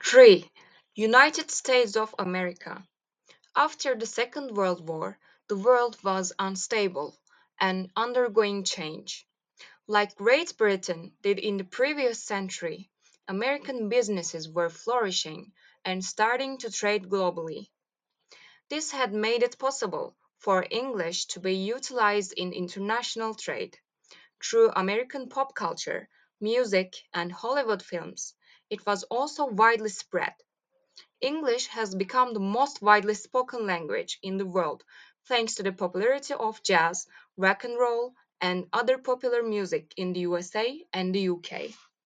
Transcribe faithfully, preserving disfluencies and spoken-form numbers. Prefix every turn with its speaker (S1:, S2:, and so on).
S1: three. United States of America. After the Second World War, the world was unstable and undergoing change. Like Great Britain did in the previous century, American businesses were flourishing and starting to trade globally. This had made it possible for English to be utilized in international trade. Through American pop culture, music, and Hollywood films, it was also widely spread. English has become the most widely spoken language in the world thanks to the popularity of jazz, rock and roll, and other popular music in the U S A and the U K.